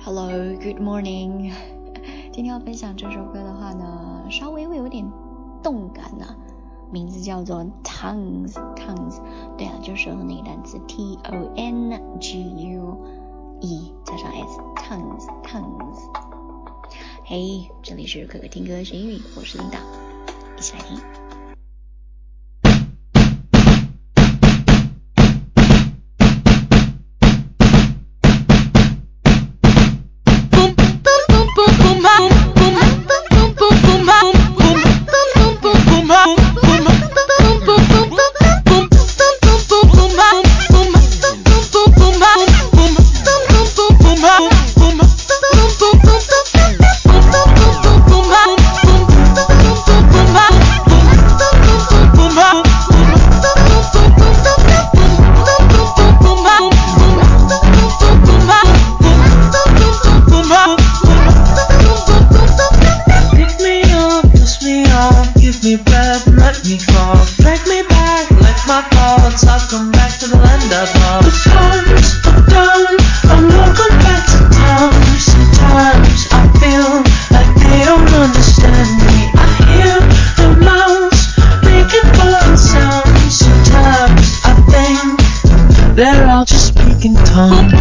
Hello, good morning. 今天要分享这首歌的话呢，稍微会有点动感啊，名字叫做 Tongues。对啊，就舌头那个单词 Tongue 加上 S Tongues。嘿，这里是可可听歌学英语，我是琳达，一起来听。 They're all just speaking tongues.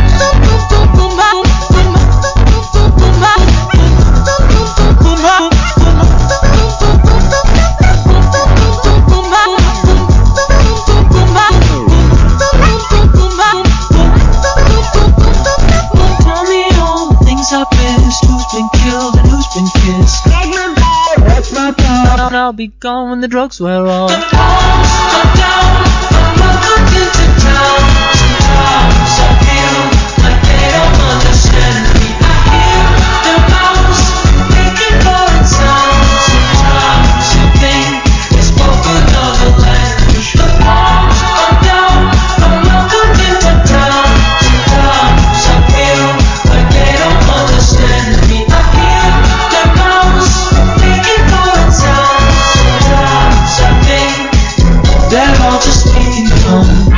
Tell me all the things I've missed. Who's been killed and who's been kissed? Wreck my body. I'll be gone when the drugs wear off. The walls are down. I'm welcome into town. Sometimes I feel like they don't understand me. I hear their mouths making foreign sounds. Sometimes I think they spoke another language. The walls are down. I'm welcome into town. Sometimes I feel like they don't understand me. I hear their mouths making foreign sounds. Sometimes I think they're all just speaking tongues.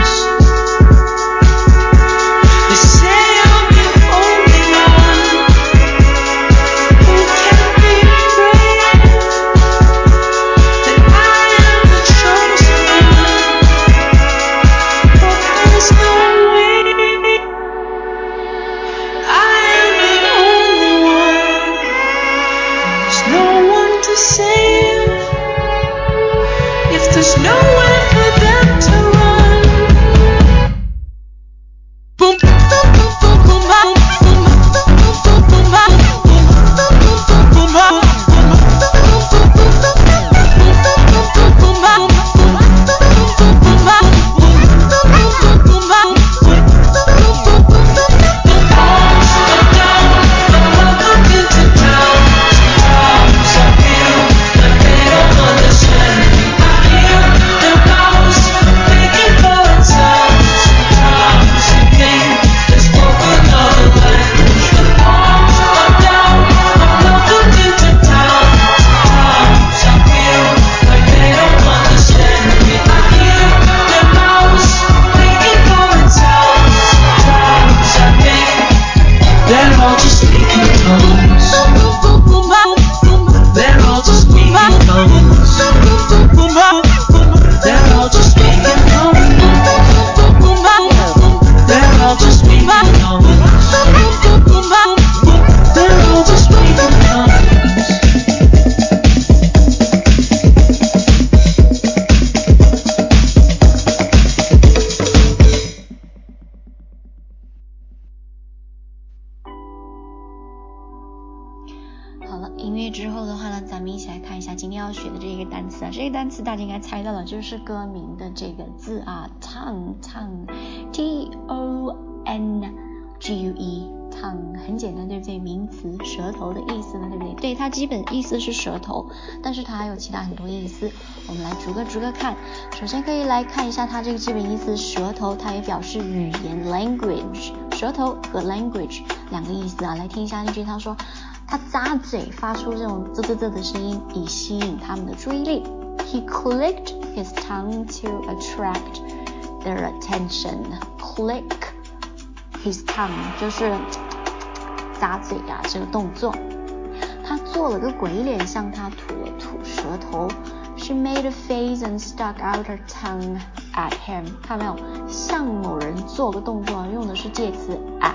They say I'm the only one who can be afraid that I am the chosen one, but there's no way. I am the only one. There's no one to save if there's nowhere for them to run. Boom, boom, boom, boom, boom, boom, boom, boom, boom, They're all just speaking tongues. They're all just speaking tongues. They're all just speaking tongues. They're all just speaking tongues. They're all just speaking tongues. 好了，音乐之后的话呢，咱们一起来看一下今天要学的这个单词啊。这个单词大家应该猜到了，就是歌名的这个字啊 ，tongue Tongue， 很简单，对不对？名词，舌头的意思呢，对不对？对，它基本意思是舌头，但是它还有其他很多意思。我们来逐个看。首先可以来看一下它这个基本意思，舌头它也表示语言 language， 舌头和 language 两个意思啊。来听一下那句，他说他咂嘴发出这种啧啧啧的声音，以吸引他们的注意力。He clicked his tongue to attract their attention. Click his tongue 就是咂嘴啊这个动作。他做了个鬼脸，向他吐了吐舌头。She made a face and stuck out her tongue at him. 看到没有？向某人做个动作，用的是介词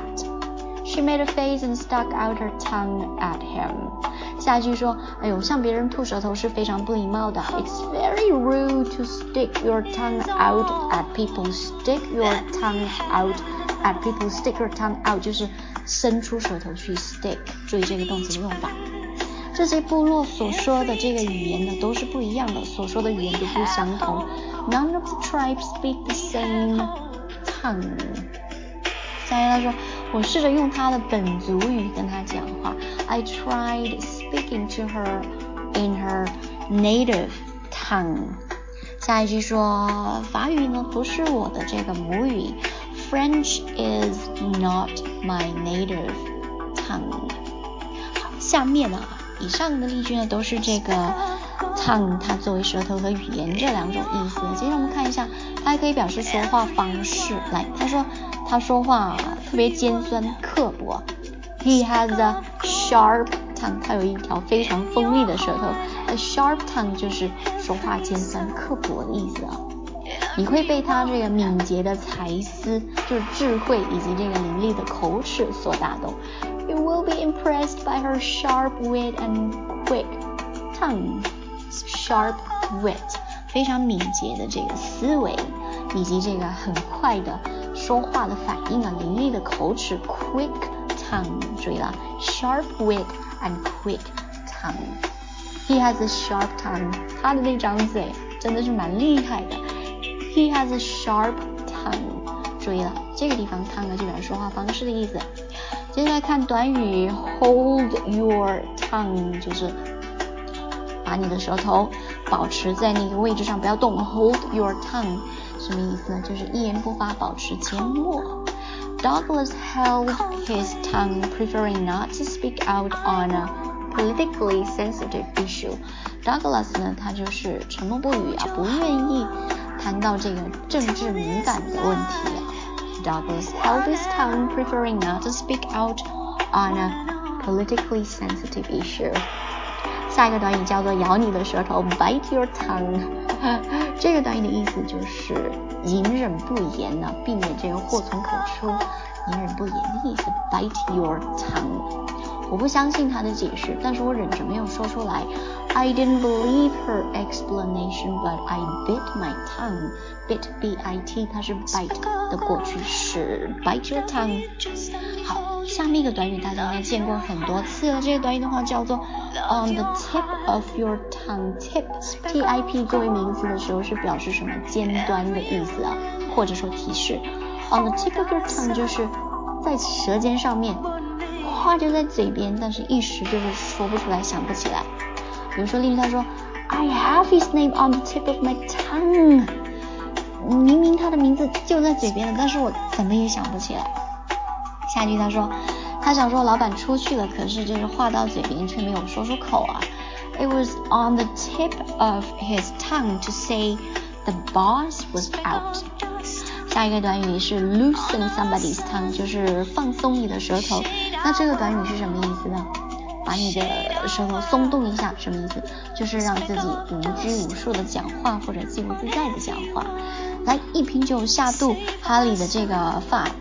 at。She made a face and stuck out her tongue at him. 下一句说，哎呦，向别人吐舌头是非常不礼貌的。It's very rude to stick your tongue out at people. Stick your tongue out at people. Stick your tongue out 就是伸出舌头去 stick。注意这个动词的用法。这些部落所说的这个语言呢都是不一样的，所说的语言都不相同。None of the tribes speak the same tongue. 下一个他说，我试着用他的本族语跟他讲话。I tried speaking to her in her native tongue. 下一句说，法语呢不是我的这个母语。French is not my native tongue. 好，下面呢以上的例句呢都是这个 tongue 它作为舌头和语言这两种意思。接着我们看一下，它还可以表示说话方式。来，他说他说话特别尖酸刻薄。He has a sharp tongue. 他有一条非常锋利的舌头。A sharp tongue 就是说话尖酸刻薄的意思啊。你会被他这个敏捷的才思，就是智慧以及这个伶俐的口齿所打动。You will be impressed by her sharp wit and quick tongue. Sharp wit 非常敏捷的这个思维，以及这个很快的说话的反应啊，伶俐的口齿 quick tongue。注意了 ，sharp wit and quick tongue. He has a sharp tongue. 他的那张嘴真的是蛮厉害的。He has a sharp tongue. 注意了，这个地方 tongue 就表示说话方式的意思。接下来看短语 hold your tongue， 就是把你的舌头保持在那个位置上不要动。Hold your tongue 什么意思呢？就是一言不发，保持缄默。Douglas held his tongue, preferring not to speak out on a politically sensitive issue. Douglas 呢，他就是沉默不语啊，不愿意谈到这个政治敏感的问题啊。Douglas held his tongue, preferring not to speak out on a politically sensitive issue. 下一个短语叫做咬你的舌头 bite your tongue. 这个短语的意思就是隐忍不言呢，避免这个祸从口出，隐忍不言的意思 bite your tongue. 我不相信他的解释，但是我忍着没有说出来。I didn't believe her explanation, but I bit my tongue. Bit, B-I-T, 它是 bite 的过去式 bite your tongue. 好，下面一个短语大家应该见过很多次了，这个短语的话叫做 on the tip of your tongue. Tip, T-I-P 作为名词的时候是表示什么尖端的意思啊，或者说提示。On the tip of your tongue 就是在舌尖上面，话就在嘴边，但是一时就是说不出来，想不起来。比如说例如他说 I have his name on the tip of my tongue. 明明他的名字就在嘴边了，但是我怎么也想不起来。下一句他说他想说老板出去了，可是就是话到嘴边却没有说出口啊。It was on the tip of his tongue to say the boss was out. 下一个短语是 loosen somebody's tongue， 就是放松你的舌头。那这个短语是什么意思呢？把你的舌头松动一下，什么意思？就是让自己无拘无束的讲话，或者自由自在的讲话。来，一瓶酒下肚，哈利的这个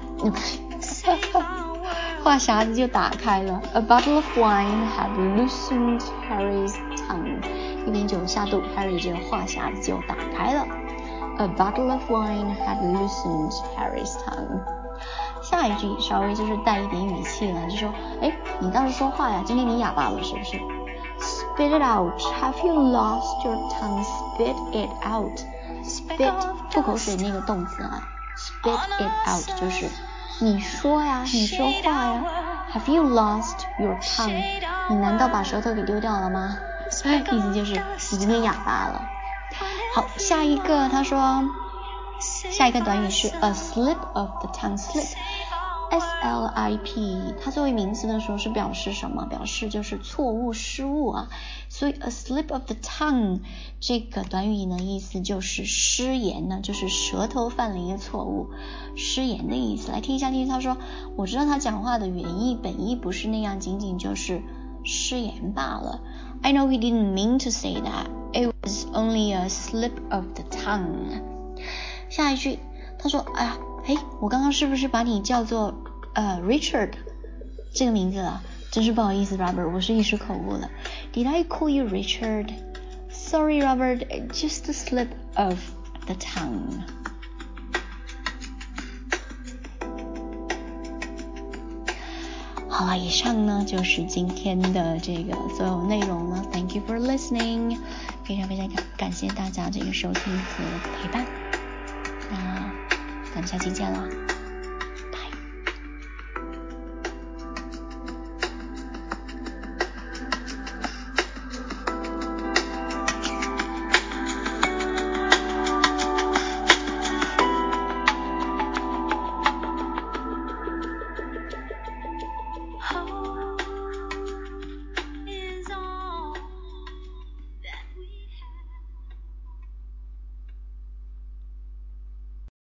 话匣子就打开了。A bottle of wine had loosened Harry's tongue. 一瓶酒下肚 ，Harry 这个话匣子就打开了。A bottle of wine had loosened Harry's tongue. 下一句稍微就是带一点语气了，就说，哎，你倒是说话呀，今天你哑巴了是不是 ？Spit it out. Have you lost your tongue? Spit it out. Spit 吐口水那个动词啊 ，spit it out 就是你说呀，你说话呀。Have you lost your tongue? 你难道把舌头给丢掉了吗？意思就是你今天哑巴了。好，下一个他说。下一个短语是 a slip of the tongue. Slip slip 它作为名词的时候是表示什么？表示就是错误失误啊，所以 a slip of the tongue 这个短语呢意思就是失言呢，就是舌头犯了一个错误，失言的意思。来听一下他说，我知道他讲话的原意本意不是那样，仅仅就是失言罢了。I know he didn't mean to say that. It was only a slip of the tongue. 下一句他说，哎呀，我刚刚是不是把你叫做Richard 这个名字了？真是不好意思 Robert， 我是一时口误了。Did I call you Richard? Sorry Robert, just a slip of the tongue. 好了，以上呢就是今天的这个所有内容呢。Thank you for listening， 非常非常感谢大家这个收听和陪伴。那咱们下期见啦。